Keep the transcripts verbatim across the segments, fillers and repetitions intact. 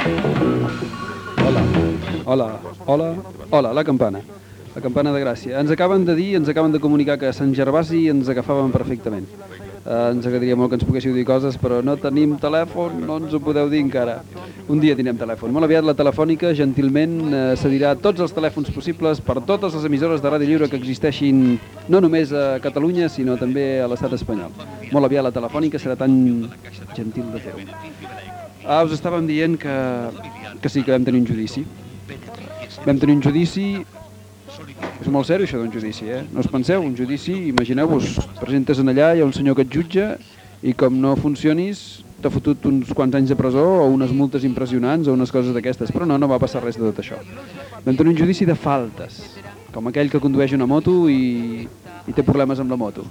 Hola, hola, hola, hola, la campana. La campana de Gràcia. Ens acaben de dir, ens acaben de comunicar que a Sant Gervasi ens agafaven perfectament. Eh, ens agradaria molt que ens poguéssiu dir coses, però no tenim telèfon, no ens ho podeu dir encara. Un dia tindrem telèfon. Molt aviat la Telefònica gentilment eh, cedirà tots els telèfons possibles per totes les emissores de Ràdio Lliure que existeixin no només a Catalunya, sinó també a l'estat espanyol. Molt aviat la Telefònica serà tan gentil de fer-ho. Ah, us estàvem dient que, que sí, que vam tenir un judici. Vam tenir un judici... És molt sèrio això d'un judici, eh? No us penseu, un judici, imagineu-vos, presentes en allà, hi ha un senyor que et jutja i com no funcionis t'ha fotut uns quants anys de presó o unes multes impressionants o unes coses d'aquestes, però no, no va passar res de tot això. Vam tenir un judici de faltes, com aquell que condueix una moto i, i té problemes amb la moto.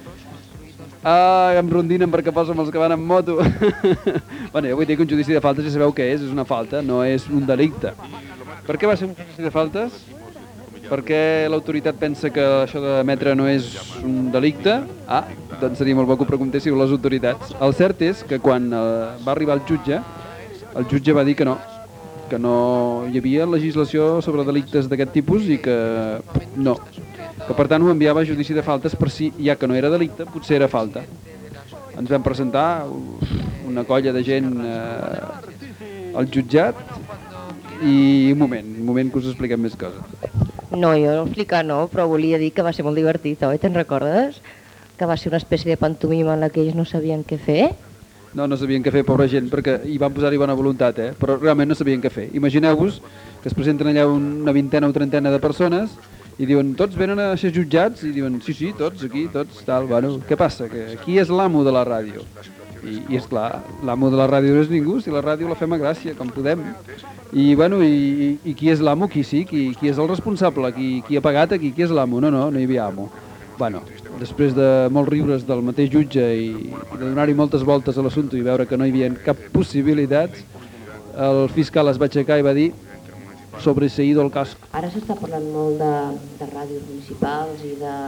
Ah, em rondinen perquè poso amb els que van amb moto. Bueno, jo vull dir que un judici de faltes ja sabeu què és, és una falta, no és un delicte. Per què va ser un judici de faltes? Perquè l'autoritat pensa que això d'emetre no és un delicte? Ah, doncs seria molt bo que ho preguntéssiu les autoritats. El cert és que quan eh, va arribar el jutge, el jutge va dir que no, que no hi havia legislació sobre delictes d'aquest tipus i que no, que per tant ho enviava a judici de faltes per si, ja que no era delicte, potser era falta. Ens vam presentar una colla de gent eh, al jutjat i un moment, un moment que us expliquem més coses. No, jo no explicar no, però volia dir que va ser molt divertit, oi? Te'n recordes? Que va ser una espècie de pantomima en la que ells no sabien què fer? No, no sabien què fer, pobra gent, perquè hi van posar-hi bona voluntat, eh? Però realment no sabien què fer. Imagineu-vos que es presenten allà una vintena o trentena de persones i diuen, tots venen a ser jutjats? I diuen, sí, sí, tots aquí, tots, tal, bueno, què passa? Que qui és l'amo de la ràdio? I, i esclar, l'amo de la ràdio no és ningú, si la ràdio la fem a Gràcia, com podem. I, bueno, i, i qui és l'amo? Qui sí? Qui, qui és el responsable? Qui, qui ha pagat aquí? Qui és l'amo? No, no, no hi havia amo. Bueno, després de molts riures del mateix jutge i, i de donar-hi moltes voltes a l'assumpte i veure que no hi havia cap possibilitat, el fiscal es va aixecar i va dir sobreseído el cas. Ara s'està parlant molt de, de ràdios municipals i de,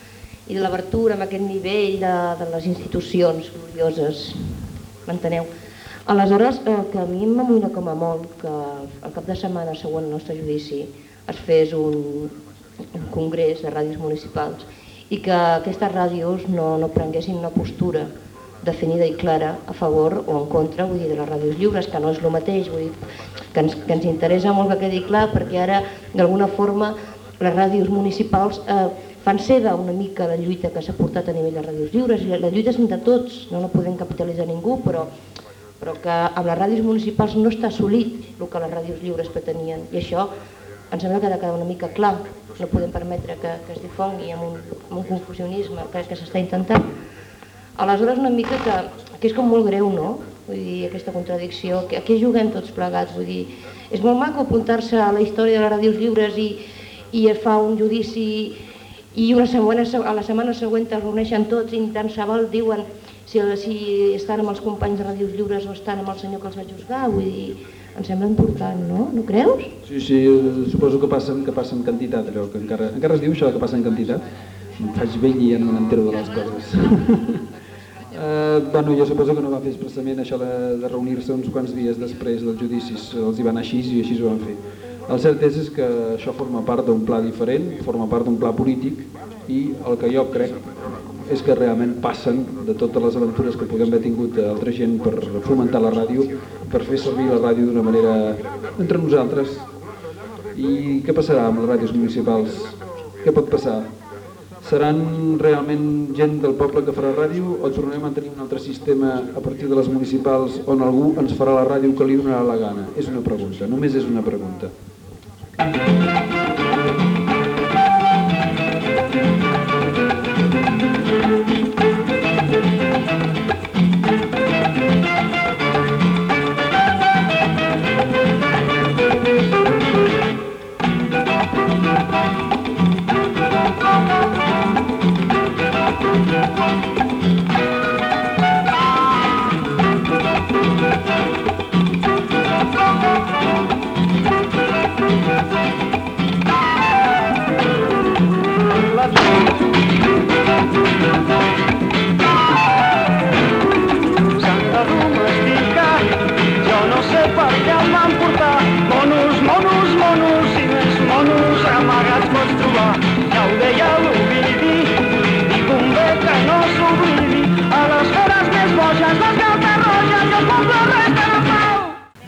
i de l'obertura amb aquest nivell de, de les institucions glorioses, m'enteneu? Aleshores, eh, que a mi m'amoïna com a molt que el cap de setmana següent al nostre judici es fes un, un congrés de ràdios municipals i que aquestes ràdios no, no prenguessin una postura definida i clara a favor o en contra, vull dir, de les ràdios lliures, que no és el mateix, vull dir, que ens, que ens interessa molt que quedi clar, perquè ara, d'alguna forma, les ràdios municipals eh, fan seva una mica la lluita que s'ha portat a nivell de ràdios lliures, i la lluita és entre tots, no la podem capitalitzar ningú, però, però que amb les ràdios municipals no està assolit el que les ràdios lliures pretenien, i això em sembla que ha de quedar una mica clar, no podem permetre que, que es difongui amb un, amb un confusionisme que, que s'està intentant. Aleshores, una mica que, que és com molt greu, no? Vull dir, aquesta contradicció, que aquí juguem tots plegats, vull dir, és molt maco apuntar-se a la història de les ràdios lliures i, i es fa un judici i una setmana, a la setmana següent es reuneixen tots i tant se val diuen si, si estan amb els companys de ràdios lliures o estan amb el senyor que els va juzgar, vull dir, em sembla important, no? No creus? Sí, sí, suposo que passa, que passa en quantitat, allò, que encara, encara es diu això que passa en quantitat? Em faig vell i ja no m'entero de les coses. uh, bueno, jo suposo que no va fer expressament això de, de reunir-se uns quants dies després dels judicis, els hi va anar així i així ho van fer. El cert és, és que això forma part d'un pla diferent, forma part d'un pla polític i el que jo crec és que realment passen de totes les aventures que puguem haver tingut altra gent per fomentar la ràdio, per fer servir la ràdio d'una manera entre nosaltres. I què passarà amb les ràdios municipals? Què pot passar? Seran realment gent del poble que farà ràdio o tornarem a tenir un altre sistema a partir de les municipals on algú ens farà la ràdio que li donarà la gana? És una pregunta, només és una pregunta. Thank you.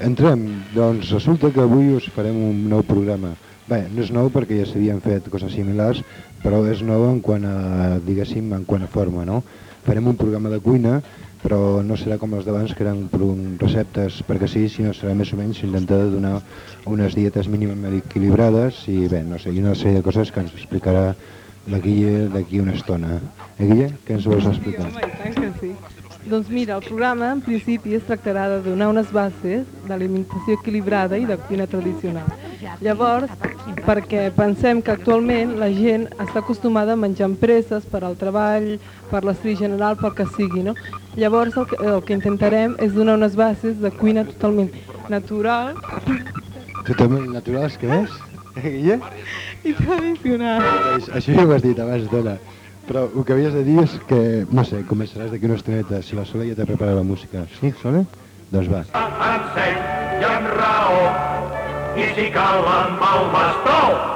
entrem. Doncs resulta que avui us farem un nou programa. Bé, no és nou perquè ja s'havien fet coses similars, però és nou en quant a, diguéssim, en quant a forma, no? Farem un programa de cuina, però no serà com els d'abans, que eren receptes perquè sí, sinó serà més o menys intentar donar unes dietes mínimament equilibrades i bé, no sé, i una sèrie de coses que ens explicarà la Guille d'aquí una estona. Eh, Guille, què ens vols explicar? Sí, home, i tant que sí. Doncs mira, el programa en principi es tractarà de donar unes bases d'alimentació equilibrada i de cuina tradicional. Llavors, perquè pensem que actualment la gent està acostumada a menjar amb presses per al treball, per l'estri general, pel que sigui, no? Llavors el que, el que intentarem és donar unes bases de cuina totalment natural. Totalment naturals, què és? Eh, Guille? I tradicional. Això ja ho has dit abans, dona. Però el que havies de dir és que, no sé, començaràs d'aquí una estoneta, si la Sole ja t'ha preparat la música. Sí, Sole? Doncs va. Enseny i amb raó, i si cal amb el bastó,